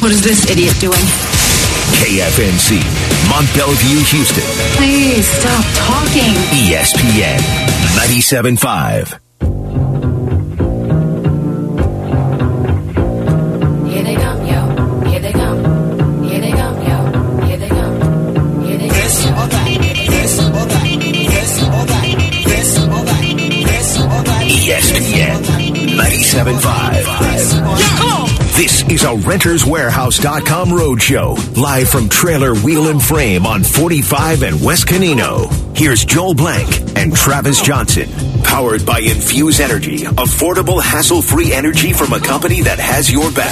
What is this idiot doing? KFNC, Mont Bellevue, Houston. Please stop talking. ESPN 97.5. Here they come, yo. Here they come. Here they come, yo. Here they come. Here they come. This or that. This or that. This or that. This or that. This or that. ESPN 97.5. Come on. This is a RentersWarehouse.com roadshow, live from Trailer Wheel and Frame on 45 and West Canino. Here's Joel Blank and Travis Johnson, powered by Infuse Energy, affordable, hassle-free energy from a company that has your back.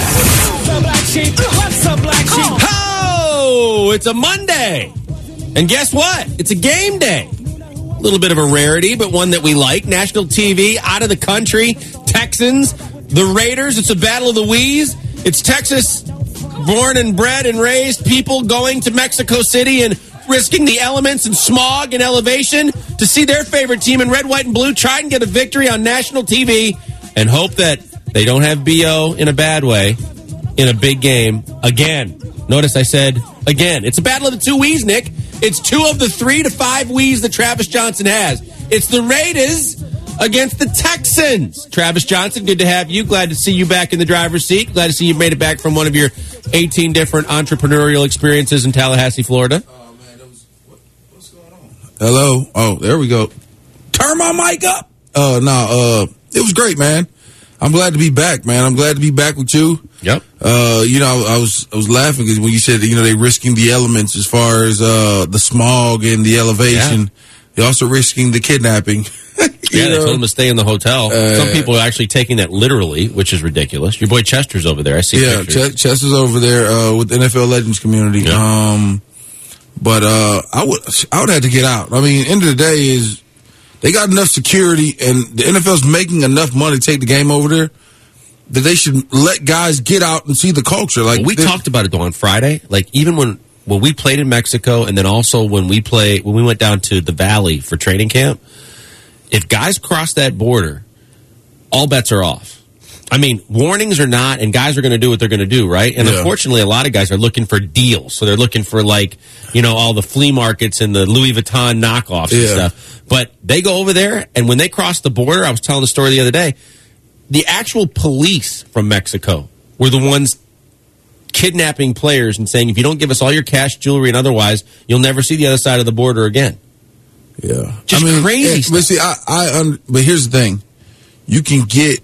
Oh, it's a Monday. And guess what? It's a game day. A little bit of a rarity, but one that we like. National TV, out of the country, Texans, the Raiders. It's a battle of the Wheeze. It's Texas born and bred and raised people going to Mexico City and risking the elements and smog and elevation to see their favorite team in red, white, and blue try and get a victory on national TV and hope that they don't have BO in a bad way in a big game again. Notice I said again. It's a battle of the two Wheeze, Nick. It's 2 of the 3 to 5 Wheeze that Travis Johnson has. It's the Raiders against the Texans. Travis Johnson, good to have you. Glad to see you back in the driver's seat. Glad to see you made it back from one of your 18 different entrepreneurial experiences in Tallahassee, Florida. Oh, man, what's going on? Hello? Oh, there we go. Turn my mic up. It was great, man. I'm glad to be back, man. I'm glad to be back with you. Yep. I was laughing because when you said, they're risking the elements as far as the smog and the elevation. Yeah. They're also risking the kidnapping. They told them to stay in the hotel. Some people are actually taking that literally, which is ridiculous. Your boy Chester's over there. I see pictures. Chester's over there with the NFL Legends community. Yep. I would have to get out. I mean, end of the day is they got enough security and the NFL's making enough money to take the game over there that they should let guys get out and see the culture. Like we talked about it though on Friday. Like even when we played in Mexico, and then also when we went down to the Valley for training camp, if guys cross that border, all bets are off. I mean, warnings or not, and guys are going to do what they're going to do, right? And unfortunately, a lot of guys are looking for deals. So they're looking for, all the flea markets and the Louis Vuitton knockoffs and stuff. But they go over there, and when they cross the border, I was telling the story the other day, the actual police from Mexico were the ones kidnapping players and saying, if you don't give us all your cash, jewelry, and otherwise, you'll never see the other side of the border again. Yeah. Just crazy stuff. But see, but here's the thing. You can get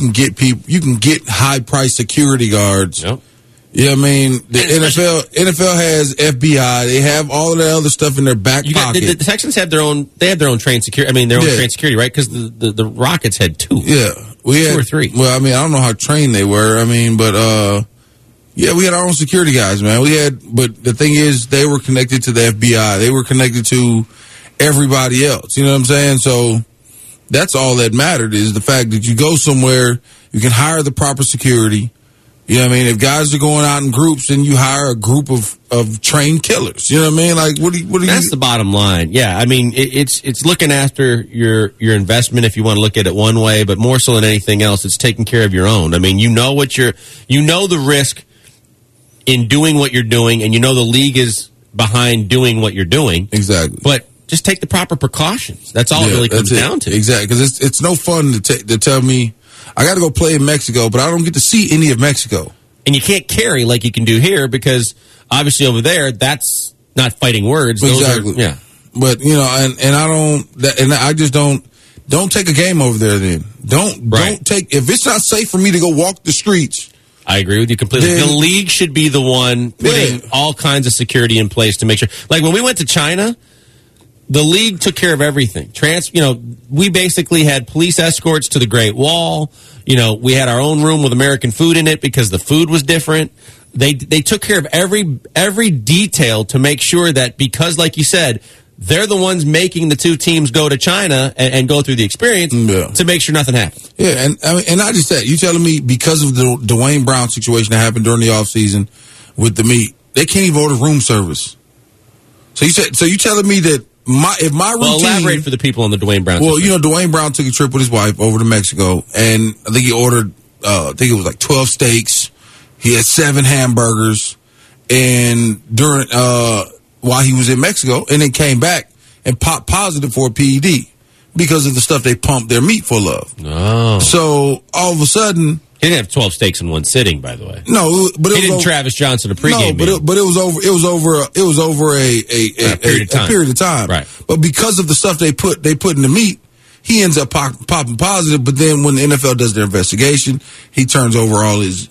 high price security guards. Yep. Yeah, I mean, the NFL has FBI. They have all of that other stuff in their back pocket. The Texans have their own. They have their own trained security. I mean, their own trained security, right? Because the Rockets had 2. Yeah, we had 2 or 3. Well, I mean, I don't know how trained they were. I mean, but we had our own security guys, man. But the thing is, they were connected to the FBI. They were connected to everybody else. You know what I'm saying? So that's all that mattered is the fact that you go somewhere, you can hire the proper security. You know what I mean? If guys are going out in groups, then you hire a group of trained killers. You know what I mean? Like, what do you? That's the bottom line. Yeah, I mean, it's looking after your investment if you want to look at it one way, but more so than anything else, it's taking care of your own. I mean, you know the risk in doing what you're doing, and you know the league is behind doing what you're doing. Exactly. But just take the proper precautions. That's all it really comes down to. Exactly, because it's no fun to tell me I got to go play in Mexico, but I don't get to see any of Mexico. And you can't carry like you can do here because obviously over there, that's not fighting words. Exactly. But I just don't take a game over there. Then don't take if it's not safe for me to go walk the streets. I agree with you completely. The league should be the one putting all kinds of security in place to make sure. Like when we went to China, the league took care of everything. We basically had police escorts to the Great Wall. We had our own room with American food in it because the food was different. They took care of every detail to make sure that because, like you said, they're the ones making the two teams go to China and go through the experience to make sure nothing happens. Yeah, and I just said, you telling me because of the Dwayne Brown situation that happened during the offseason with the meat, they can't even order room service. So you telling me that if my routine... Well, elaborate for the people on the Dwayne Brown situation. Well, Dwayne Brown took a trip with his wife over to Mexico, and I think he ordered, I think it was like 12 steaks, He had 7 hamburgers, and during while he was in Mexico, and then came back and popped positive for a PED because of the stuff they pumped their meat full of. Oh. So all of a sudden, he didn't have 12 steaks in one sitting, by the way. No, but he didn't Travis Johnson a pregame meal. But it was over a period of time. Right. But because of the stuff they put in the meat, he ends up popping positive. But then when the NFL does their investigation, he turns over all his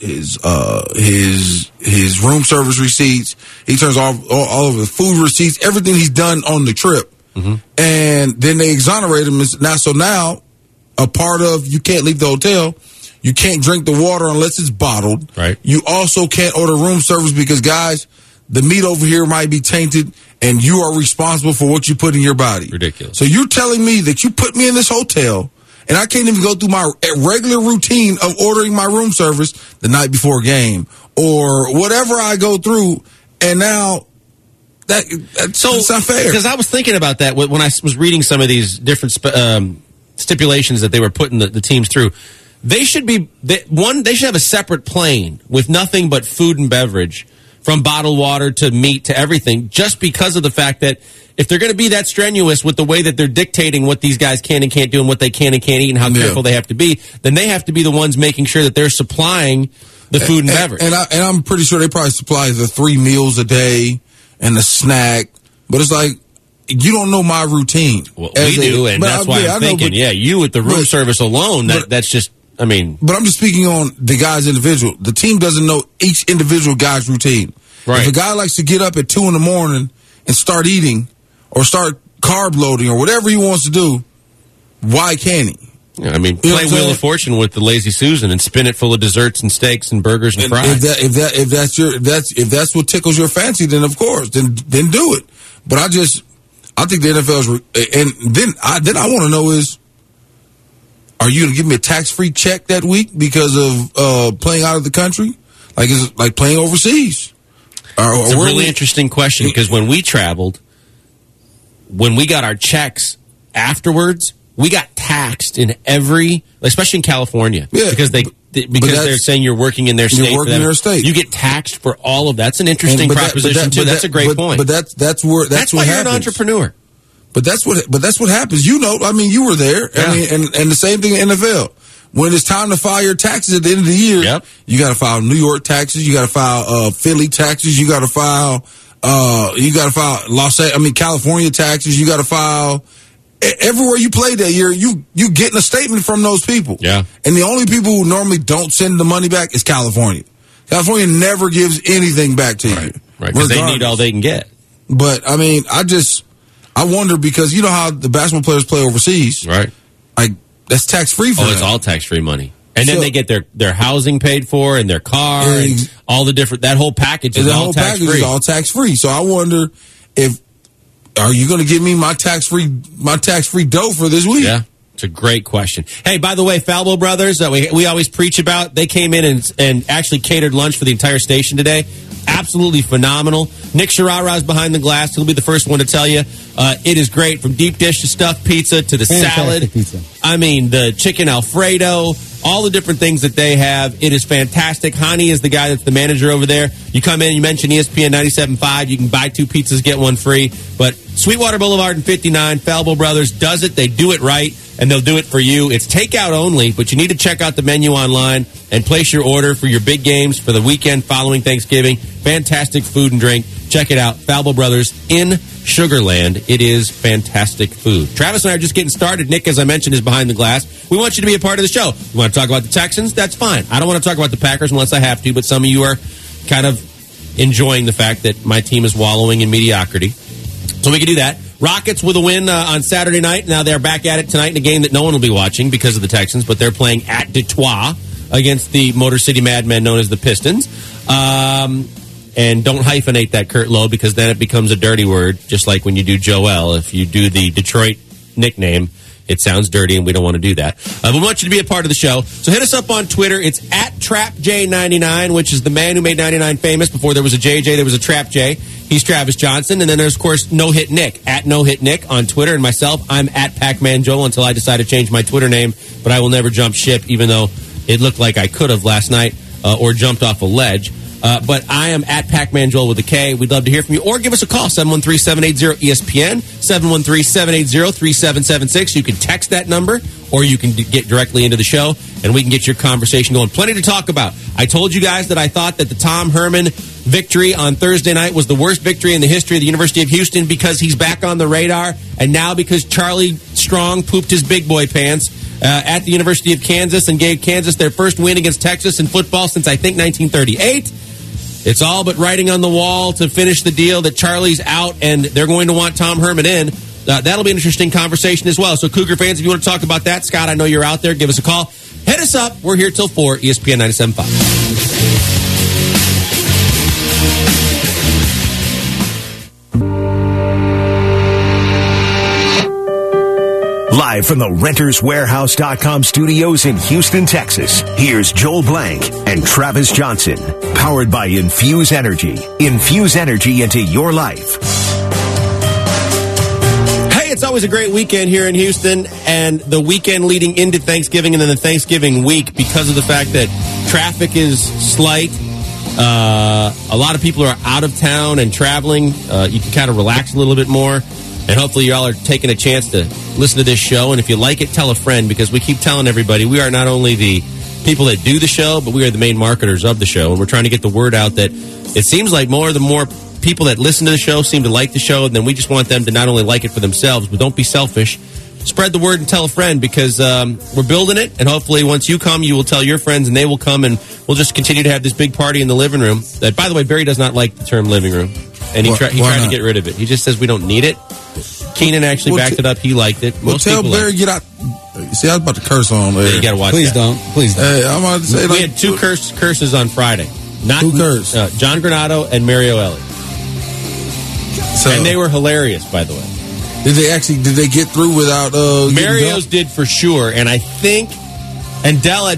room service receipts. He turns all of the food receipts, everything he's done on the trip, and then they exonerate him. Now a part of you can't leave the hotel. You can't drink the water unless it's bottled. Right. You also can't order room service because, guys, the meat over here might be tainted, and you are responsible for what you put in your body. Ridiculous. So you're telling me that you put me in this hotel, and I can't even go through my regular routine of ordering my room service the night before a game or whatever I go through, and now that's not fair. Because I was thinking about that when I was reading some of these different stipulations that they were putting the teams through. They should have a separate plane with nothing but food and beverage, from bottled water to meat to everything, just because of the fact that if they're going to be that strenuous with the way that they're dictating what these guys can and can't do and what they can and can't eat and how careful they have to be, then they have to be the ones making sure that they're supplying the food and beverage. And I'm pretty sure they probably supply the 3 meals a day and a snack, but it's like, you don't know my routine. Well, we do, and that's why I'm thinking, you with the room service alone, that's just... But I'm just speaking on the guy's individual. The team doesn't know each individual guy's routine. Right. If a guy likes to get up at 2 a.m. and start eating or start carb loading or whatever he wants to do, why can't he? Yeah, play Wheel of Fortune with the Lazy Susan and spin it full of desserts and steaks and burgers and fries. If that's what tickles your fancy, then of course, then do it. But I think the NFL's, and then I want to know is, are you going to give me a tax-free check that week because of playing out of the country? Like, is it like playing overseas? It's a really interesting question, because when we traveled, when we got our checks afterwards, we got taxed in especially in California. Yeah. Because they're saying you're working in their state. You're working in their state. You get taxed for all of that. That's an interesting proposition, too. That's a great point. But that's why you're an entrepreneur. But that's what happens. You were there. Yeah. And the same thing in NFL. When it's time to file your taxes at the end of the year, you got to file New York taxes. You got to file Philly taxes. You got to file California taxes. You got to file everywhere you play that year. You getting a statement from those people. Yeah. And the only people who normally don't send the money back is California. California never gives anything back to you. Right. Because they need all they can get. But I wonder, because you know how the basketball players play overseas. Right. Like, that's tax-free for them. It's all tax-free money. And then they get their housing paid for and their car and all the different, that whole package is all tax-free. Package is all tax-free. So I wonder are you going to give me my tax-free dough for this week? Yeah. It's a great question. Hey, by the way, Falbo Brothers, that we always preach about, they came in and actually catered lunch for the entire station today. Absolutely phenomenal. Nick Sharara's behind the glass. He'll be the first one to tell you. It is great, from deep dish to stuffed pizza to the salad. Pizza. The chicken Alfredo, all the different things that they have. It is fantastic. Hani is the guy that's the manager over there. You come in, you mention ESPN 97.5. You can buy 2 pizzas, get 1 free. But Sweetwater Boulevard and 59, Falbo Brothers does it. They do it right, and they'll do it for you. It's takeout only, but you need to check out the menu online and place your order for your big games for the weekend following Thanksgiving. Fantastic food and drink. Check it out. Falbo Brothers in Sugarland. It is fantastic food. Travis and I are just getting started. Nick, as I mentioned, is behind the glass. We want you to be a part of the show. You want to talk about the Texans? That's fine. I don't want to talk about the Packers unless I have to, but some of you are kind of enjoying the fact that my team is wallowing in mediocrity. So we can do that. Rockets with a win on Saturday night. Now they're back at it tonight in a game that no one will be watching because of the Texans, but they're playing at Detroit against the Motor City Madmen known as the Pistons. And don't hyphenate that, Kurt Lowe, because then it becomes a dirty word, just like when you do Joel. If you do the Detroit nickname, it sounds dirty, and we don't want to do that. But we want you to be a part of the show. So hit us up on Twitter. It's at TrapJ99, which is the man who made 99 famous. Before there was a JJ, there was a Trap J. He's Travis Johnson. And then there's, of course, No Hit Nick, at No Hit Nick on Twitter. And myself, I'm at Pac-Man Joel until I decide to change my Twitter name. But I will never jump ship, even though it looked like I could have last night. or jumped off a ledge. But I am at Pac-Man Joel with a K. We'd love to hear from you. Or give us a call, 713-780-ESPN, 713-780-3776. You can text that number, or you can get directly into the show, and we can get your conversation going. Plenty to talk about. I told you guys that I thought that the Tom Herman victory on Thursday night was the worst victory in the history of the University of Houston because he's back on the radar, and now because Charlie Strong pooped his big boy pants at the University of Kansas and gave Kansas their first win against Texas in football since, I think, 1938. It's all but writing on the wall to finish the deal that Charlie's out and they're going to want Tom Herman in. That'll be an interesting conversation as well. So, Cougar fans, if you want to talk about that, Scott, I know you're out there. Give us a call. Hit us up. We're here till 4, ESPN 97.5. Live from the RentersWarehouse.com studios in Houston, Texas, here's Joel Blank and Travis Johnson. Powered by Infuse Energy. Infuse energy into your life. Hey, it's always a great weekend here in Houston, and the weekend leading into Thanksgiving and then the Thanksgiving week, because of the fact that traffic is slight. A lot of people are out of town and traveling. You can kind of relax a little bit more. And hopefully y'all are taking a chance to listen to this show. And if you like it, tell a friend, because we keep telling everybody we are not only the people that do the show, but we are the main marketers of the show. And we're trying to get the word out that it seems like the more people that listen to the show seem to like the show. And then we just want them to not only like it for themselves, but don't be selfish. Spread the word and tell a friend, because we're building it. And hopefully once you come, you will tell your friends and they will come, and we'll just continue to have this big party in the living room. That, by the way, Barry does not like the term living room. And he tried to get rid of it. He just says we don't need it. Keenan actually backed it up. He liked it. Most tell Barry get out. See, I was about to curse on there. Yeah, you got to watch Please that. Please don't. Hey, I'm about to say we had two curses on Friday. Who cursed? John Granato and Mario Ellie. So, and they were hilarious, by the way. Did they get through without Mario's did for sure, and I think, and Dell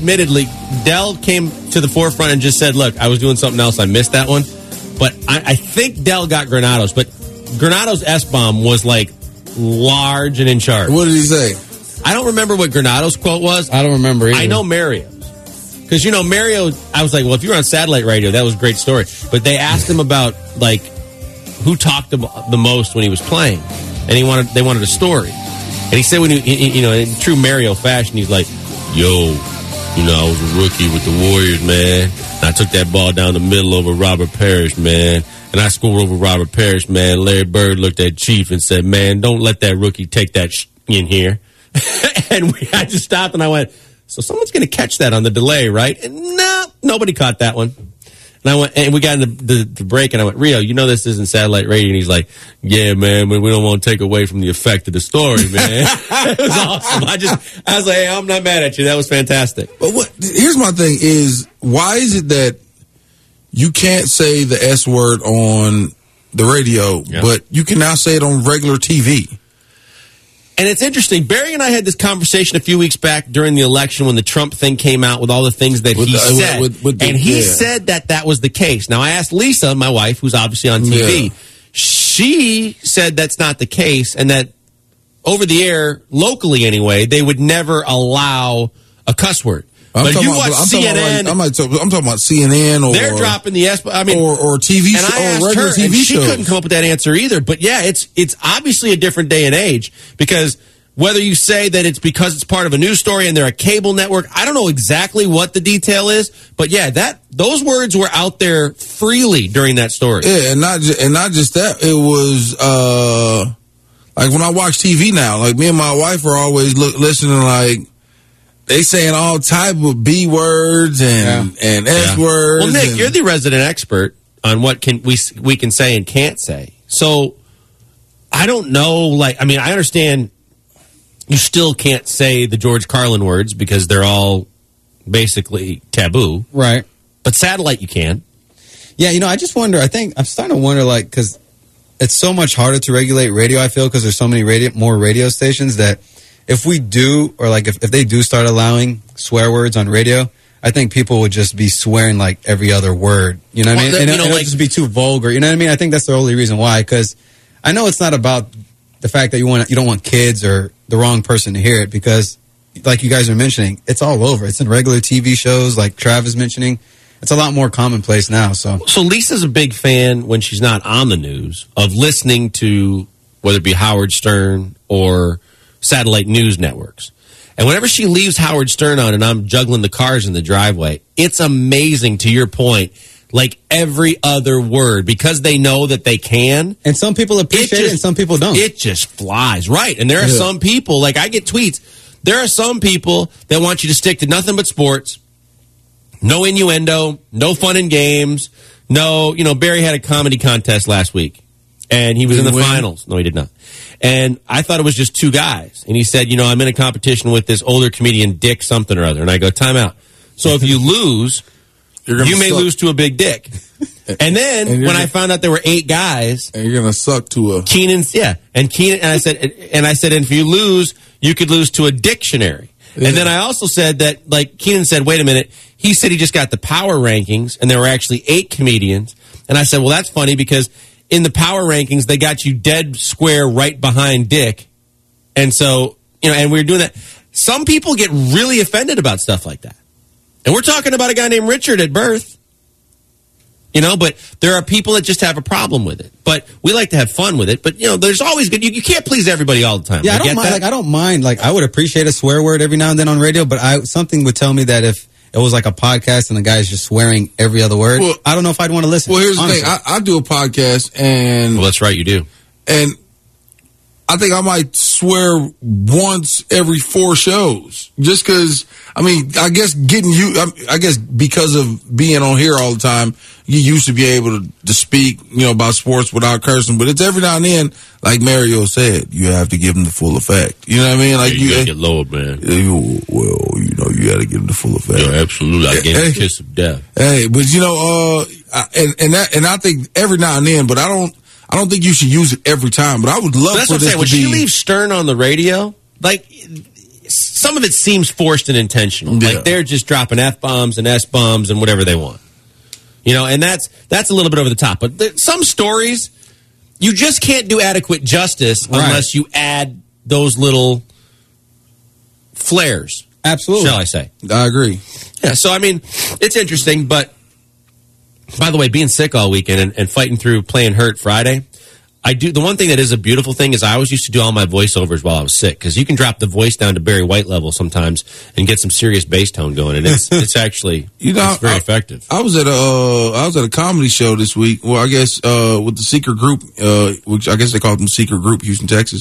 came to the forefront and just said, look, I was doing something else, I missed that one. But I think Dell got Granato's, but Granato's S-bomb was like large and in charge. What did he say? I don't remember what Granato's quote was. I don't remember either. I know Mario's. Because, Mario, I was like, well, if you were on satellite radio, that was a great story. But they asked him about, like, who talked the most when he was playing. And they wanted a story. And he said, in true Mario fashion, he's like, yo, I was a rookie with the Warriors, man. And I took that ball down the middle over Robert Parrish, man. And I scored over Robert Parrish, man. Larry Bird looked at Chief and said, man, don't let that rookie take that in here. And I just stopped and I went, so someone's going to catch that on the delay, right? And no, nobody caught that one. And I went, and we got into the break, and I went, Rio, this isn't satellite radio. And he's like, yeah, man, but we don't want to take away from the effect of the story, man. It was awesome. I was like, hey, I'm not mad at you. That was fantastic. But here's my thing is, why is it that you can't say the S word on the radio, but you can now say it on regular TV? And it's interesting. Barry and I had this conversation a few weeks back during the election when the Trump thing came out with all the things that he said. He said that was the case. Now, I asked Lisa, my wife, who's obviously on TV. Yeah. She said that's not the case, and that over the air, locally anyway, they would never allow a cuss word. But you watch CNN. I'm talking about CNN, or they're dropping the S. I mean, or TV show, or regular TV shows. She couldn't come up with that answer either. But yeah, it's obviously a different day and age, because whether you say that it's because it's part of a news story and they're a cable network, I don't know exactly what the detail is. But yeah, those words were out there freely during that story. Yeah, and not just that. It was like when I watch TV now, like me and my wife are always listening like. They saying all type of B words and S words. Well, Nick, you're the resident expert on what we can say and can't say. So I don't know. I understand you still can't say the George Carlin words because they're all basically taboo, right? But satellite, you can. Yeah, I just wonder. I think I'm starting to wonder, because it's so much harder to regulate radio. I feel because there's so many more radio stations that. If we do, or if they do start allowing swear words on radio, I think people would just be swearing like every other word. You know what I mean? And it'll just be too vulgar. You know what I mean? I think that's the only reason why. Because I know it's not about the fact that you don't want kids or the wrong person to hear it. Because, like you guys are mentioning, it's all over. It's in regular TV shows, like Travis mentioning. it's a lot more commonplace now. So Lisa's a big fan when she's not on the news of listening to whether it be Howard Stern or satellite news networks. And whenever she leaves Howard Stern on and I'm juggling the cars in the driveway, it's amazing, to your point, like every other word, because they know that they can. and some people appreciate it and some people don't. It just flies. Right. And there are some people, like I get tweets, there are some people that want you to stick to nothing but sports, no innuendo, no fun and games, no, Barry had a comedy contest last week, and he was in the finals. No, he did not. And I thought it was just two guys. And he said, I'm in a competition with this older comedian, Dick something or other. And I go, time out. So if you lose, you may lose to a big dick. And then when I found out there were 8 guys, and you're gonna suck to a Keenan's, and I said, and if you lose, you could lose to a dictionary. Yeah. And then I also said that, like, Keenan said, wait a minute, he said he just got the power rankings, and there were actually 8 comedians. And I said, well, that's funny because in the power rankings, they got you dead square right behind Dick. And so, and we were doing that. Some people get really offended about stuff like that. And we're talking about a guy named Richard at birth. But there are people that just have a problem with it. But we like to have fun with it. But, there's always good. You can't please everybody all the time. Yeah, I don't mind. I don't mind. Like, I would appreciate a swear word every now and then on radio, but something would tell me that if it was like a podcast and the guy's just swearing every other word, I don't know if I'd want to listen. Well, here's the thing. I do a podcast, and well, that's right, you do. And I think I might swear once every 4 shows, just because. I guess because of being on here all the time, you used to be able to speak, about sports without cursing. But it's every now and then, like Mario said, you have to give them the full effect. You know what I mean? Like you gotta get lowered, man. You got to give them the full effect. Yeah, absolutely. I gave him a kiss of death. Hey, but I think every now and then, but I don't think you should use it every time. But I would love for this to be. When she leaves Stern on the radio, like, some of it seems forced and intentional. Yeah. Like they're just dropping F-bombs and S-bombs and whatever they want. And that's a little bit over the top. But some stories, you just can't do adequate justice unless you add those little flares. Absolutely. Shall I say? I agree. Yeah, so, it's interesting. But, by the way, being sick all weekend and fighting through playing hurt Friday, the one thing that is a beautiful thing is I always used to do all my voiceovers while I was sick, because you can drop the voice down to Barry White level sometimes and get some serious bass tone going, and it's actually it's very effective. I was at a comedy show this week. Well, I guess with the Secret Group, which I guess they call them Secret Group, Houston, Texas.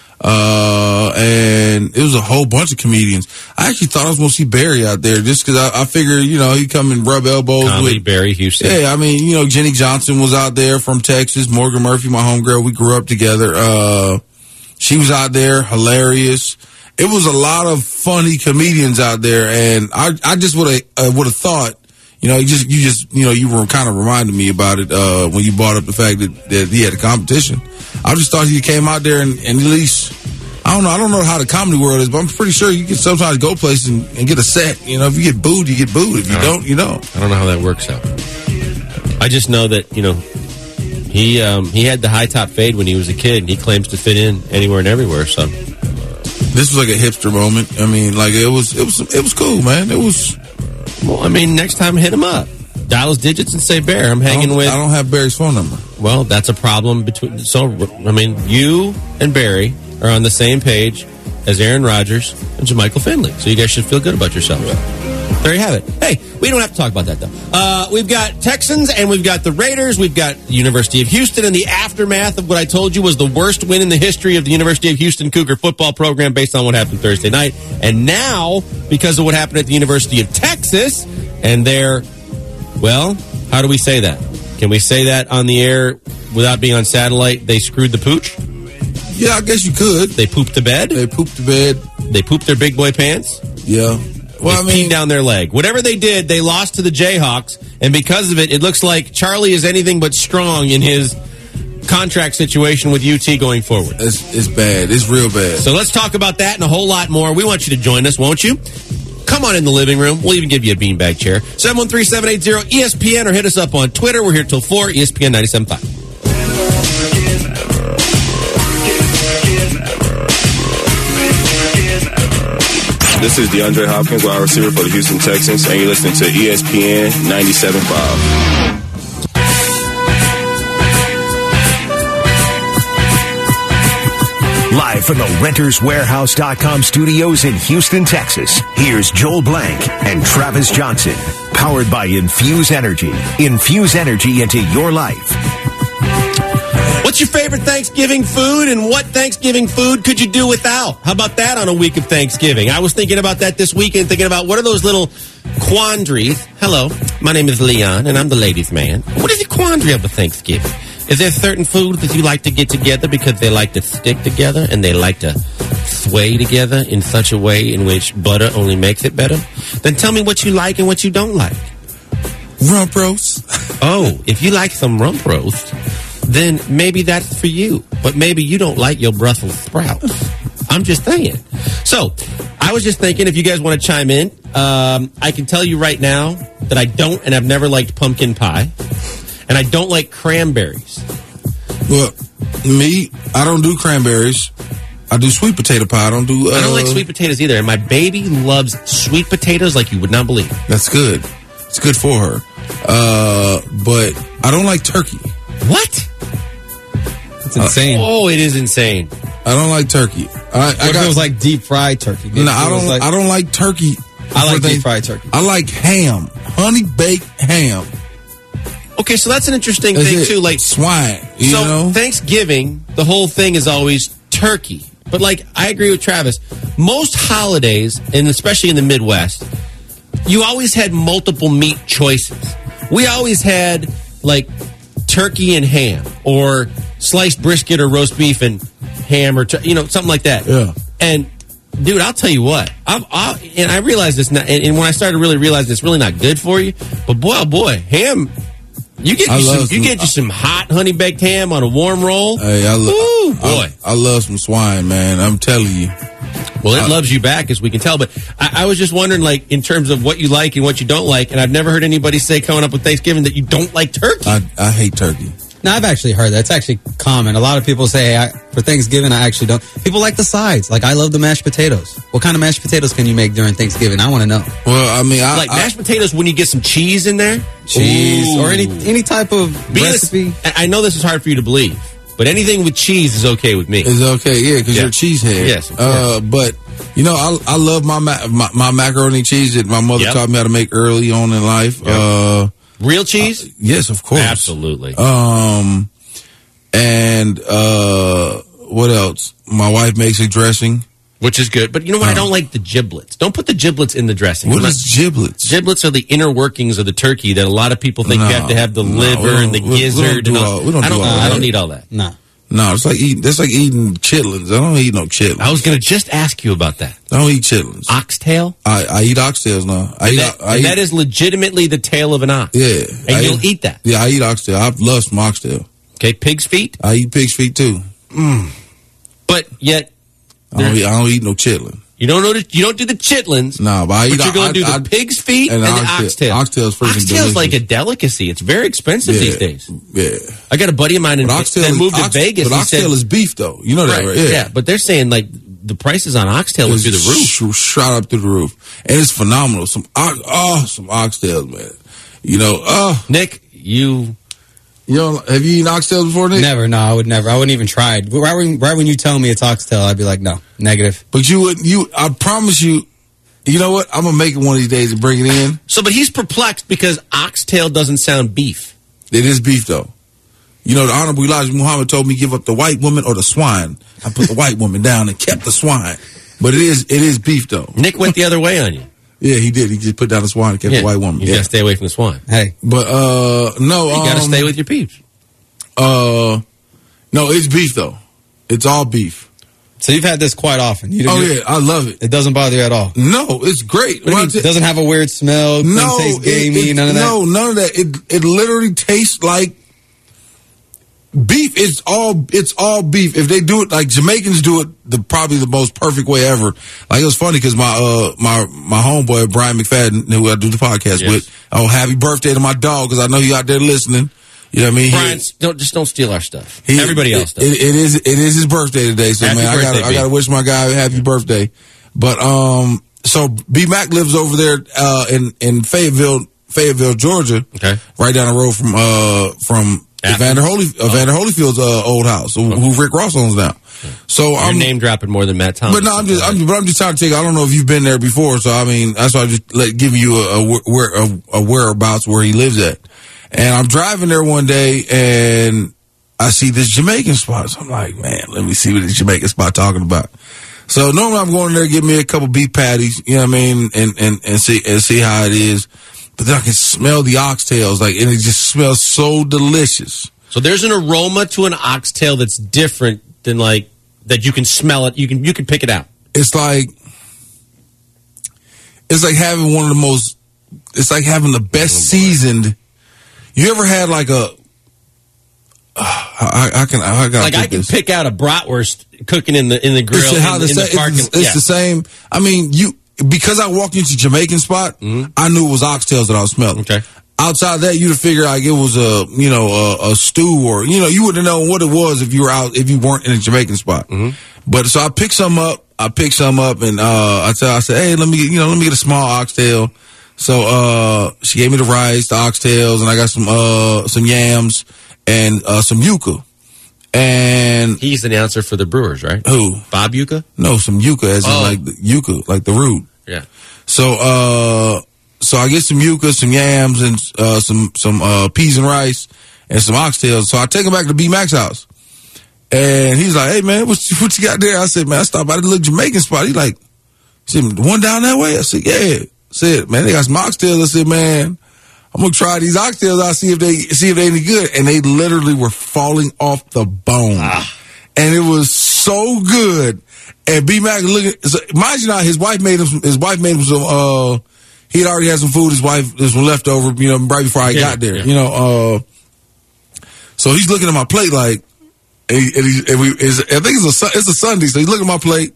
And it was a whole bunch of comedians. I actually thought I was going to see Barry out there just because I figured, he'd come and rub elbows Comedy, with Barry, Houston. Yeah, Jenny Johnson was out there from Texas. Morgan Murphy, my homegirl, we grew up together. She was out there, hilarious. It was a lot of funny comedians out there, and I just would have thought, you were kind of reminding me about it when you brought up the fact that he had a competition. I just thought he came out there and at least, I don't know how the comedy world is, but I'm pretty sure you can sometimes go places and get a set. If you get booed, you get booed. If you don't, you don't. I don't know how that works out. I just know that, he had the high top fade when he was a kid, and he claims to fit in anywhere and everywhere, so. This was like a hipster moment. It was cool, man. It was. Well, next time hit him up. Dial his digits and say, Bear, I'm hanging with. I don't have Barry's phone number. Well, that's a problem between. So, you and Barry are on the same page as Aaron Rodgers and JaMychal Finley. So you guys should feel good about yourselves. Yeah. There you have it. Hey, we don't have to talk about that, though. We've got Texans and we've got the Raiders. We've got the University of Houston and the aftermath of what I told you was the worst win in the history of the University of Houston Cougar football program based on what happened Thursday night. And now, because of what happened at the University of Texas and their, well, how do we say that? Can we say that on the air without being on satellite? They screwed the pooch? Yeah, I guess you could. They pooped the bed? They pooped the bed. They pooped their big boy pants? Yeah. Well, they peed down their leg. Whatever they did, they lost to the Jayhawks, and because of it, it looks like Charlie is anything but strong in his contract situation with UT going forward. It's bad. It's real bad. So let's talk about that and a whole lot more. We want you to join us, won't you? Come on in the living room. We'll even give you a beanbag chair. 713-780-ESPN or hit us up on Twitter. We're here till 4, ESPN 97.5. This is DeAndre Hopkins, wide receiver for the Houston Texans, and you're listening to ESPN 97.5. Live from the RentersWarehouse.com studios in Houston, Texas, here's Joel Blank and Travis Johnson. Powered by Infuse Energy. Infuse energy into your life. What's your favorite Thanksgiving food, and what Thanksgiving food could you do without? How about that on a week of Thanksgiving? I was thinking about that this weekend, thinking about what are those little quandaries. Hello, my name is Leon, and I'm the ladies' man. What is the quandary of a Thanksgiving? Is there certain food that you like to get together because they like to stick together and they like to sway together in such a way in which butter only makes it better? Then tell me what you like and what you don't like. Rump roast. Oh, if you like some rump roast, then maybe that's for you. But maybe you don't like your Brussels sprouts. I'm just saying. So, I was just thinking, if you guys want to chime in, I can tell you right now that I don't and I've never liked pumpkin pie. And I don't like cranberries. Well, me, I don't do cranberries. I do sweet potato pie. I don't like sweet potatoes either. And my baby loves sweet potatoes like you would not believe. That's good. It's good for her. But I don't like turkey. What? That's insane. Oh, it is insane. I don't like turkey. What if it was like deep fried turkey? No, I don't like turkey. I like deep fried turkey. I like ham. Honey baked ham. Okay, so that's an interesting thing, too. Like swine, you know? Thanksgiving, the whole thing is always turkey. But, like, I agree with Travis. Most holidays, and especially in the Midwest, you always had multiple meat choices. We always had, like, turkey and ham, or sliced brisket or roast beef and ham, or, something like that. Yeah. And, dude, I'll tell you what. And I realize this, and when I started to really realize it's really not good for you, but boy, oh boy, ham... You get you some hot honey baked ham on a warm roll. Hey, I love some swine, man. I'm telling you. Well, it loves you back, as we can tell. But I was just wondering, like, in terms of what you like and what you don't like, and I've never heard anybody say coming up with Thanksgiving that you don't like turkey. I hate turkey. No, I've actually heard that. It's actually common. A lot of people say, for Thanksgiving, I actually don't. People like the sides. Like, I love the mashed potatoes. What kind of mashed potatoes can you make during Thanksgiving? I want to know. Well, I mean, mashed potatoes when you get some cheese in there? Cheese. Ooh. Or any type of recipe. I know this is hard for you to believe, but anything with cheese is okay with me. It's okay, yeah, because you're a cheesehead. Yes. But, I love my macaroni and cheese that my mother taught me how to make early on in life. Yep. Real cheese? Yes, of course. Absolutely. And what else? My wife makes a dressing. Which is good. But you know what? I don't like the giblets. Don't put the giblets in the dressing. What is giblets? Giblets are the inner workings of the turkey that a lot of people think you have to have the liver and the gizzard. I don't need all that. No, it's like eating chitlins. I don't eat no chitlins. I was going to just ask you about that. I don't eat chitlins. Oxtail? I eat oxtails now. That is legitimately the tail of an ox. Yeah. And you'll eat that? Yeah, I eat oxtail. I love some oxtail. Okay, pig's feet? I eat pig's feet too. But yet... I don't eat no chitlin. You don't do the chitlins. No, but you're going to do the pig's feet and the oxtail. Oxtail's delicious. Like a delicacy. It's very expensive these days. Yeah. I got a buddy of mine that moved to Vegas. But oxtail is beef, though. You know that, right? Yeah, but they're saying, like, the prices on oxtail would through the roof. Shot up through the roof. And it's phenomenal. Some oxtails, man. Nick, have you eaten oxtails before, Nick? Never. No, I would never. I wouldn't even try it. Right when you tell me it's oxtail, I'd be like, no, negative. But I promise you, you know what? I'm going to make it one of these days and bring it in. But he's perplexed because oxtail doesn't sound beef. It is beef, though. The Honorable Elijah Muhammad told me give up the white woman or the swine. I put the white woman down and kept the swine. But it is beef, though. Nick went the other way on you. Yeah, he did. He just put down the swine and kept the white woman. You got to stay away from the swine. Hey. But, no. You got to stay with your peeps. No, it's beef, though. It's all beef. So you've had this quite often. Yeah, I love it. It doesn't bother you at all? No, it's great. It doesn't have a weird smell? No. Taste gamey, none of that? No, none of that. It literally tastes like beef. It's all beef. If they do it like Jamaicans do it, probably the most perfect way ever. Like, it was funny because my homeboy Brian McFadden, who I do the podcast with, happy birthday to my dog, because I know you out there listening. You know what I mean? Brian, don't steal our stuff. Everybody else does. It is his birthday today, so happy man, I gotta wish my guy a happy birthday. But so B-Mac lives over there in Fayetteville, Georgia. Okay. Right down the road from Evander Holyfield's old house, who Rick Ross owns now. So You're I'm name dropping more than Matt Thomas. But no, I'm just trying to take. I don't know if you've been there before, so I mean, that's why I just giving you a whereabouts where he lives at. And I'm driving there one day, and I see this Jamaican spot. So I'm like, man, let me see what this Jamaican spot talking about. So normally I'm going there, give me a couple beef patties, you know what I mean, and see how it is. But then I can smell the oxtails, and it just smells so delicious. So there's an aroma to an oxtail that's different than that you can smell it. You can pick it out. It's like having one of the most. It's like having the best seasoned. You ever had like a? I can pick out a bratwurst cooking in the grill. It's the same. I mean, because I walked into Jamaican spot, I knew it was oxtails that I was smelling. Okay. Outside that, you'd have figured like it was a stew, or you wouldn't know what it was if you weren't in a Jamaican spot. Mm-hmm. But so I picked some up, and I said, hey, let me get a small oxtail. So she gave me the rice, the oxtails, and I got some yams and some yuca. And he's the announcer for the Brewers, right? Who? Bob Yucca? No, some yuca, as in like the yuca, like the root. Yeah. So I get some yuca, some yams, and some peas and rice, and some oxtails. So I take him back to B-Mac's house, and he's like, "Hey man, what you got there?" I said, "Man, I stopped by the little Jamaican spot." He said, "One down that way?" I said, "Yeah." I said, "Man, they got some oxtails." I said, "Man, I'm gonna try these oxtails. I'll see if they any good." And they literally were falling off the bone, and it was so good. And B-Mac looking, so, mind you, now his wife made him some. He'd already had some food. His wife, there's some leftover, right before I got there. Yeah. So he's looking at my plate like, I think it's a Sunday. So he's looking at my plate.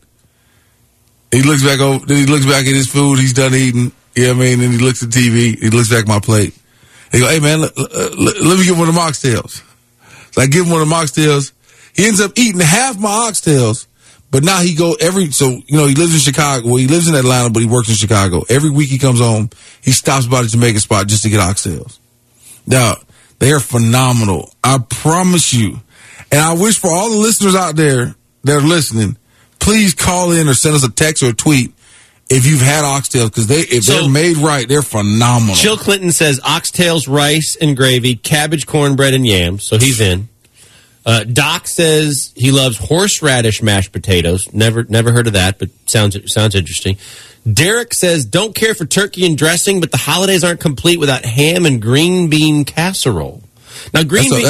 He looks back over. Then he looks back at his food. He's done eating. You know what I mean? Then he looks at TV. He looks back at my plate. He goes, "Hey man, let me get one of the oxtails." So I give him one of the oxtails. He ends up eating half my oxtails. But now he lives in Chicago. Well, he lives in Atlanta, but he works in Chicago. Every week he comes home, he stops by the Jamaican spot just to get oxtails. Now, they are phenomenal. I promise you. And I wish for all the listeners out there that are listening, please call in or send us a text or a tweet if you've had oxtails, because they're made right, they're phenomenal. Chill Clinton says oxtails, rice and gravy, cabbage, cornbread, and yams. So he's in. Doc says he loves horseradish mashed potatoes. Never heard of that, but sounds interesting. Derek says don't care for turkey and dressing, but the holidays aren't complete without ham and green bean casserole. Now,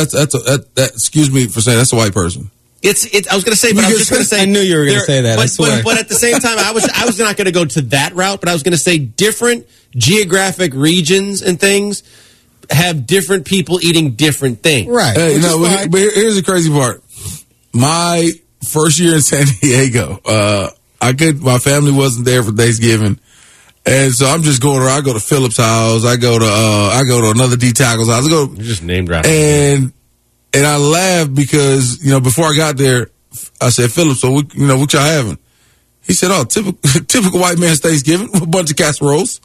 excuse me for saying that's a white person. I was going to say, but I was just going to say. I knew you were going to say that. I swear. But at the same time, I was not going to go to that route. But I was going to say different geographic regions and things have different people eating different things. Right. Hey, but here's the crazy part. My first year in San Diego, my family wasn't there for Thanksgiving. And so I'm just going I go to Philip's house. I go to another D Tackle's house. You just name dropping. And I laughed because, before I got there, I said, "Philip, so what y'all having?" He said, "Oh, typical white man's Thanksgiving, a bunch of casseroles."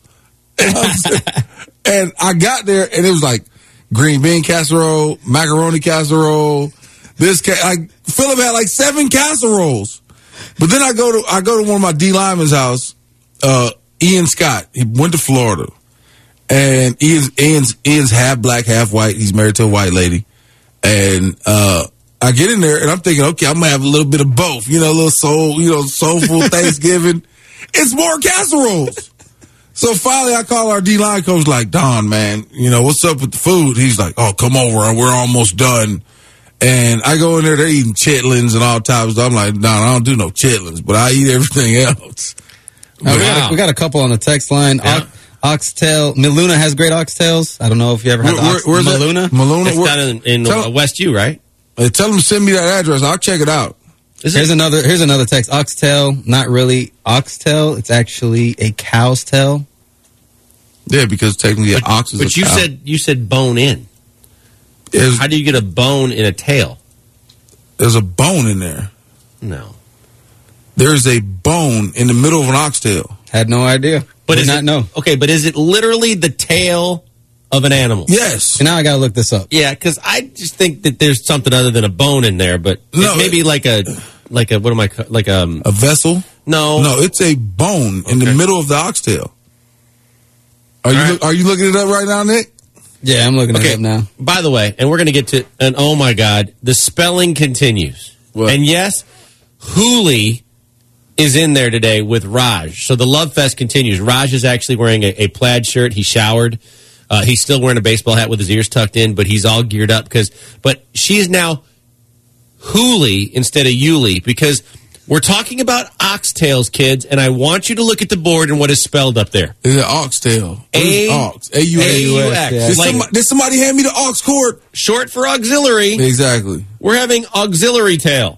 And I got there, and it was like green bean casserole, macaroni casserole. Philip had like 7 casseroles. But then I go to one of my D linemen's house, Ian Scott. He went to Florida, and Ian's half black, half white. He's married to a white lady, and I get in there, and I'm thinking, okay, I'm gonna have a little bit of both, a little soulful Thanksgiving. It's more casseroles. So finally, I call our D-line coach, like, "Don, man, what's up with the food?" He's like, "Oh, come over. We're almost done." And I go in there, they're eating chitlins and all types. I'm like, "Don, I don't do no chitlins, but I eat everything else." We got a couple on the text line. Yeah. Oxtail. Miluna has great oxtails. I don't know if you ever had where's Miluna. Miluna? It's down in West U, right? Tell them to send me that address. I'll check it out. Here's another text. Oxtail, not really oxtail. It's actually a cow's tail. Yeah, because technically an ox is a cow. But you said bone in. How do you get a bone in a tail? There's a bone in there. No. There's a bone in the middle of an oxtail. Had no idea. But Did is not it, know. Okay, but is it literally the tail of an animal? Yes. And now I got to look this up. Yeah, because I just think that there's something other than a bone in there, but No, maybe like a what am I like A vessel? no No, it's a bone in the Okay. middle of the oxtail. Are right. you looking it up right now, Nick? Yeah, I'm looking Okay. it up now. By the way, and we're going to get to, and oh my God, the spelling continues. What? And yes, Hooli is in there today with Raj. So the love fest continues. Raj is actually wearing a plaid shirt. He showered. He's still wearing a baseball hat with his ears tucked in, but he's all geared up but she is now Hooli instead of Yuli because we're talking about oxtails, kids, and I want you to look at the board and what is spelled up there. It's an oxtail. What is ox? A-U-X. A-U-X. Yeah. Did somebody hand me the ox cord? Short for auxiliary. Exactly. We're having auxiliary tail.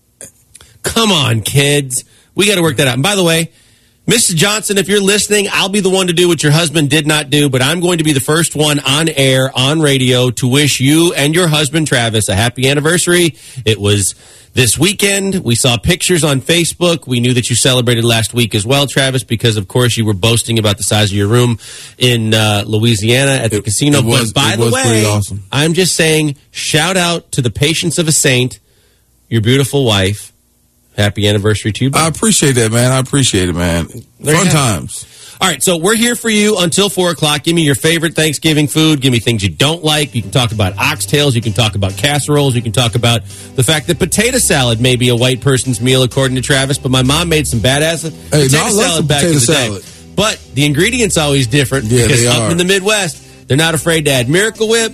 Come on, kids. We got to work that out. And by the way, Mrs. Johnson, if you're listening, I'll be the one to do what your husband did not do, but I'm going to be the first one on air, on radio, to wish you and your husband, Travis, a happy anniversary. It was this weekend. We saw pictures on Facebook. We knew that you celebrated last week as well, Travis, because, of course, you were boasting about the size of your room in Louisiana at the casino. But by the way, pretty awesome. I'm just saying, shout out to the patience of a saint, your beautiful wife. Happy anniversary to you. I appreciate that, man. I appreciate it, man. There you Fun have it. times. All right, so we're here for you until 4 o'clock. Give me your favorite Thanksgiving food. Give me things you don't like. You can talk about oxtails. You can talk about casseroles. You can talk about the fact that potato salad may be a white person's meal, according to Travis, but my mom made some badass potato I love salad some back potato in the salad. day. But the ingredients always different Yeah, because they up are. in the Midwest, they're not afraid to add Miracle Whip,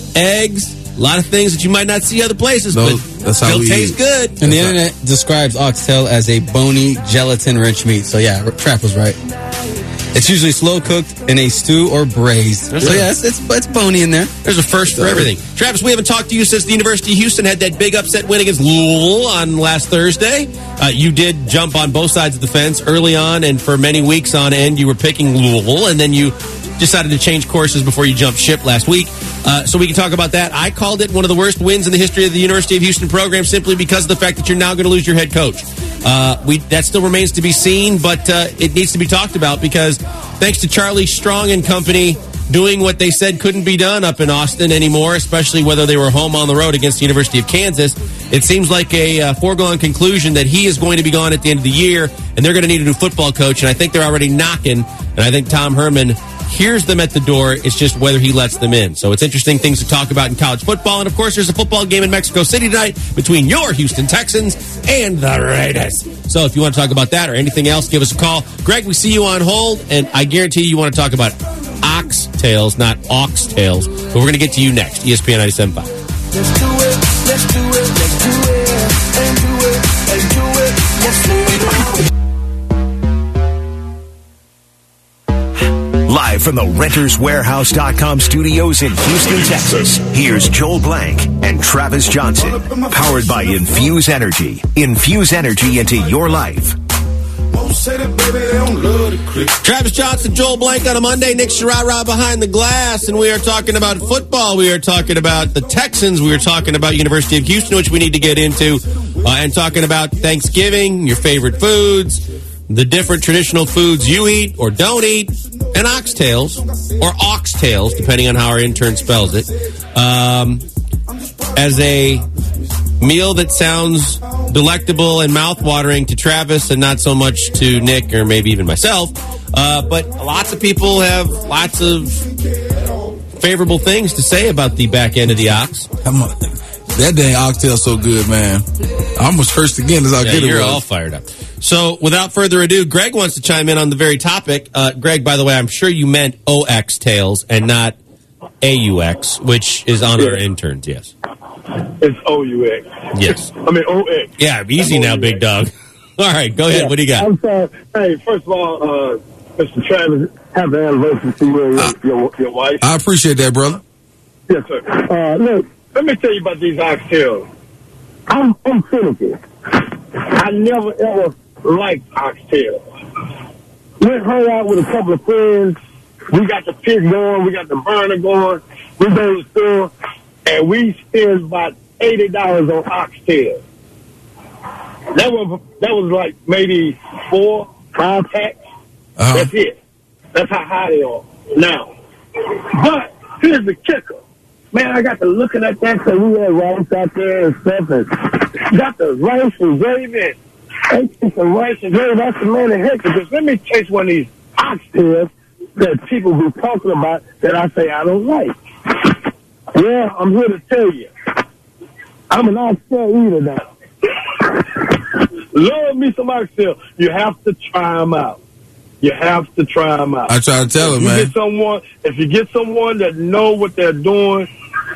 eggs, a lot of things that you might not see other places, No, but that's how still we taste eat. good. And the internet describes oxtail as a bony, gelatin-rich meat. So yeah, Trap was right. It's usually slow cooked in a stew or braised. So yeah, it's bony in there. There's a first for everything. Travis, we haven't talked to you since the University of Houston had that big upset win against Louisville on last Thursday. You did jump on both sides of the fence early on, and for many weeks on end, you were picking Louisville, and then you decided to change courses before you jumped ship last week. So we can talk about that. I called it one of the worst wins in the history of the University of Houston program simply because of the fact that you're now going to lose your head coach. That still remains to be seen, but it needs to be talked about because thanks to Charlie Strong and company doing what they said couldn't be done up in Austin anymore, especially whether they were home on the road against the University of Kansas, it seems like a foregone conclusion that he is going to be gone at the end of the year, and they're going to need a new football coach, and I think they're already knocking, and I think Tom Herman hears them at the door. It's just whether he lets them in. So it's interesting things to talk about in college football. And, of course, there's a football game in Mexico City tonight between your Houston Texans and the Raiders. So if you want to talk about that or anything else, give us a call. Greg, we see you on hold, and I guarantee you want to talk about oxtails, not oxtails. But we're going to get to you next. ESPN 97.5. Let's do it, let's do it, let's do it, and do it, and do it, let's do it. Live from the RentersWarehouse.com studios in Houston, Texas, here's Joel Blank and Travis Johnson. Powered by Infuse Energy. Infuse energy into your life. Travis Johnson, Joel Blank on a Monday. Nick Sharara behind the glass, and we are talking about football. We are talking about the Texans. We are talking about University of Houston, which we need to get into, and talking about Thanksgiving, your favorite foods, the different traditional foods you eat or don't eat, and oxtails, or oxtails, depending on how our intern spells it, as a meal that sounds delectable and mouth-watering to Travis and not so much to Nick or maybe even myself. But lots of people have lots of favorable things to say about the back end of the ox. Come on. That dang oxtail so good, man. I almost cursed again as how good it You're was. all fired up. So, without further ado, Greg wants to chime in on the very topic. Greg, by the way, I'm sure you meant OX tails and not AUX, which is on our interns, yes. It's OUX. Yes. I mean, OX. Yeah, easy now, big dog. All right, go ahead. What do you got? I'm sorry. Hey, first of all, Mr. Travis, happy anniversary to you and your wife. I appreciate that, brother. Yes, sir. Look, let me tell you about these oxtails. I'm cynical. I never, ever liked oxtails. Went hung out with a couple of friends. We got the pit going. We got the burner going. We go to the store, and we spend about $80 on oxtails. That was like maybe 4, 5 packs. Uh-huh. That's it. That's how high they are now. But here's the kicker. Man, I got to looking at that because we had rice out there and stuff. And got the rice and gravy. And some rice and gravy. That's the man in heck. Because let me taste one of these oxtails that people be talking about that I say I don't like. Yeah, I'm here to tell you. I'm an oxtail eater now. Love me some oxtail. You have to try them out. You have to try them out. I try to tell him, man. If you get someone that know what they're doing,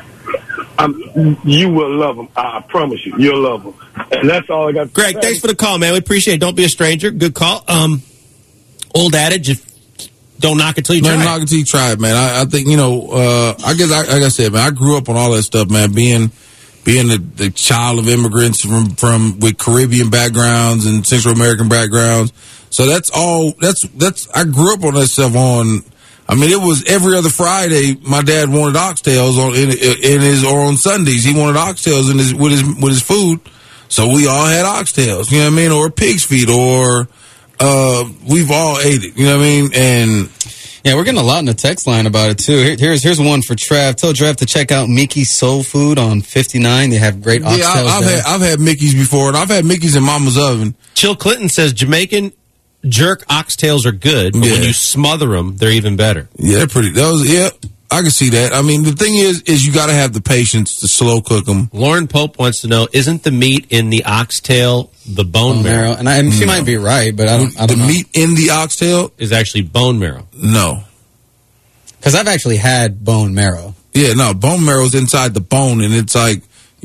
you will love them. I promise you, you'll love them. And that's all I got to Greg, say. thanks for the call, man. We appreciate it. Don't be a stranger. Good call. Old adage, if don't knock it till you try Don't it. knock it till you try it, man. I think, I guess, like I said, man, I grew up on all that stuff, man, being the child of immigrants from with Caribbean backgrounds and Central American backgrounds. So that's I grew up on that stuff I mean, it was every other Friday. My dad wanted oxtails on Sundays. He wanted oxtails with his food. So we all had oxtails, you know what I mean? Or pig's feet, or, we've all ate it, you know what I mean? And yeah, we're getting a lot in the text line about it too. Here's one for Trav. Tell Trav to check out Mickey's Soul Food on 59. They have great oxtails. Yeah, I've had Mickey's before, and I've had Mickey's in Mama's Oven. Chill Clinton says Jamaican jerk oxtails are good, but when you smother them, they're even better. Yeah, they're pretty. Yeah, I can see that. I mean, the thing is you got to have the patience to slow cook them. Lauren Pope wants to know: isn't the meat in the oxtail the bone marrow? And she might be right, but I don't know. The meat in the oxtail is actually bone marrow. No, because I've actually had bone marrow. Yeah, no, bone marrow is inside the bone, and it's like,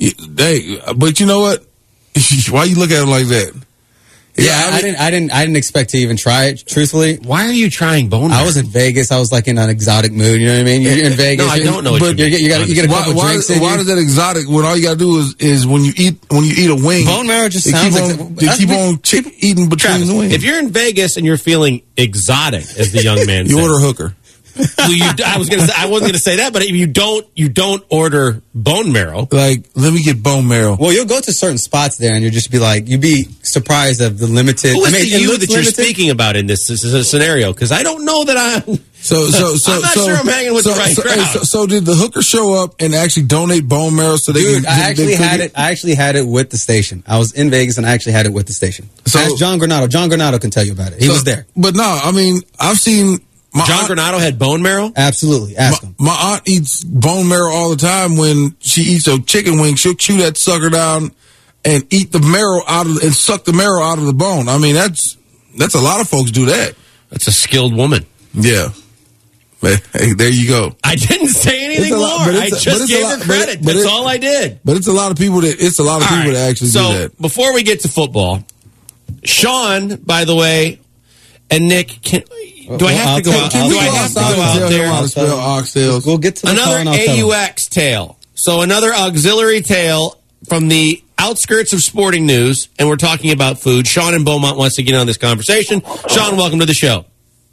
but you know what? Why you look at it like that? Yeah, I didn't expect to even try it, truthfully. Why are you trying bone marrow? I was in Vegas. I was like in an exotic mood. You know what I mean? You're in Vegas. No, I don't know. But you get a couple drinks in you. Why is that exotic when all you got to do is when you eat a wing, bone marrow just sounds keep on eating between Travis, the wings. If you're in Vegas and you're feeling exotic, as the young man you said, order a hooker. Well, I wasn't gonna say that, but if you don't order bone marrow. Like, let me get bone marrow. Well, you'll go to certain spots there, and you'll just be like, you'd be surprised of the limited. Who is the you that you're speaking about in this scenario? Because I don't know that I'm. So I'm not sure I'm hanging with the right crowd. So did the hooker show up and actually donate bone marrow so they? Dude, I actually had it with the station. I was in Vegas and I actually had it with the station. So ask John Granado. John Granado can tell you about it. He was there. But no, I mean, I've seen. John Granado had bone marrow? Absolutely. Ask him. My aunt eats bone marrow all the time. When she eats a chicken wing, she'll chew that sucker down and eat the marrow and suck the marrow out of the bone. I mean, that's a lot of folks do that. That's a skilled woman. Yeah. Hey, there you go. I didn't say anything more. I just gave her credit. That's all I did. But it's a lot of people that actually do that. So before we get to football, Sean, by the way, and Nick, do I have to go out? Do I have to go out there? Oxtails. We'll get to another AUX tale. So another auxiliary tale from the outskirts of sporting news, and we're talking about food. Sean in Beaumont wants to get on this conversation. Sean, welcome to the show.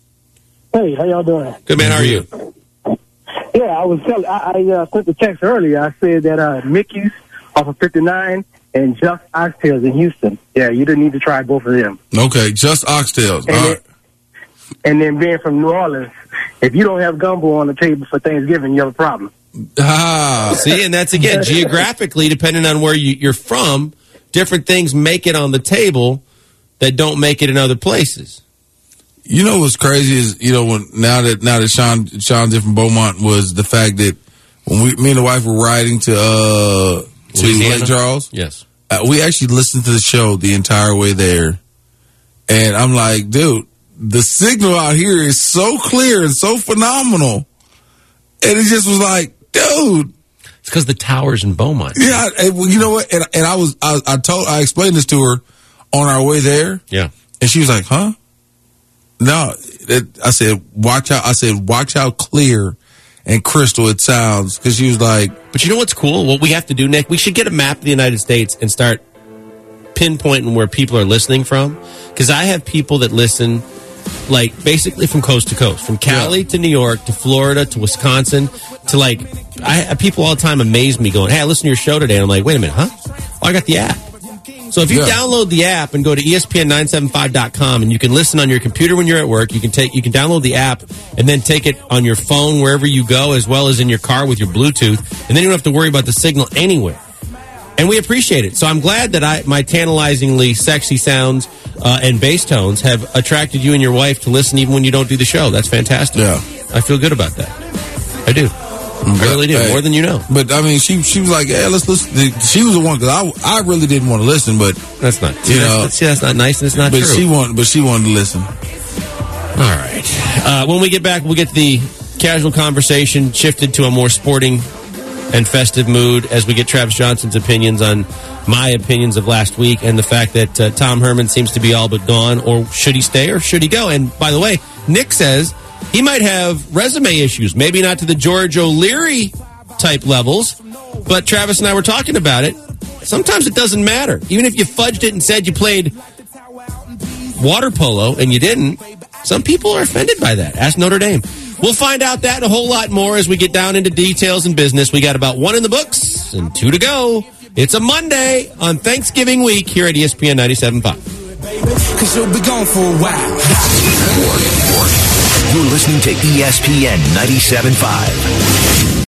Hey, how y'all doing? Good, man. How are you? Yeah, I was telling. I sent the text earlier. I said that Mickey's off of 59 and Just Oxtails in Houston. Yeah, you didn't need to try both of them. Okay, Just Oxtails. All right. And then being from New Orleans, if you don't have gumbo on the table for Thanksgiving, you have a problem. See, and that's, again, geographically, depending on where you're from, different things make it on the table that don't make it in other places. You know what's crazy is, now that Sean's in from Beaumont, was the fact that when me and the wife were riding to Lake Charles, yes, we actually listened to the show the entire way there, and I'm like, dude, the signal out here is so clear and so phenomenal, and it just was like, dude, it's because the tower's in Beaumont. Yeah, you know what? And I explained this to her on our way there. Yeah, and she was like, huh? No, I said, watch how clear and crystal it sounds. Because she was like, but you know what's cool? What we have to do, Nick, we should get a map of the United States and start pinpointing where people are listening from. Because I have people that listen, like, basically from coast to coast, from Cali to New York to Florida to Wisconsin to, like, people all the time amaze me going, hey, I listened to your show today. And I'm like, wait a minute, huh? Oh, I got the app. So if you Yeah. download the app and go to ESPN975.com, and you can listen on your computer when you're at work, you can download the app and then take it on your phone wherever you go, as well as in your car with your Bluetooth, and then you don't have to worry about the signal anywhere. And we appreciate it. So I'm glad that my tantalizingly sexy sounds and bass tones have attracted you and your wife to listen even when you don't do the show. That's fantastic. Yeah. I feel good about that. I do. I really do. More than you know. But I mean, she was like, "Hey, let's listen." She was the one because I really didn't want to listen, but That's not. That's not nice, and it's not but true. she wanted to listen. All right. When we get back, we'll get the casual conversation shifted to a more sporting and festive mood as we get Travis Johnson's opinions on my opinions of last week and the fact that Tom Herman seems to be all but gone. Or should he stay or should he go? And by the way, Nick says he might have resume issues, maybe not to the George O'Leary type levels, but Travis and I were talking about it. Sometimes it doesn't matter. Even if you fudged it and said you played water polo and you didn't, some people are offended by that. Ask Notre Dame. We'll find out that and a whole lot more as we get down into details and business. We got about 1 in the books and 2 to go. It's a Monday on Thanksgiving week here at ESPN 97.5. Cause you'll be gone for a while. You're listening to ESPN 97.5.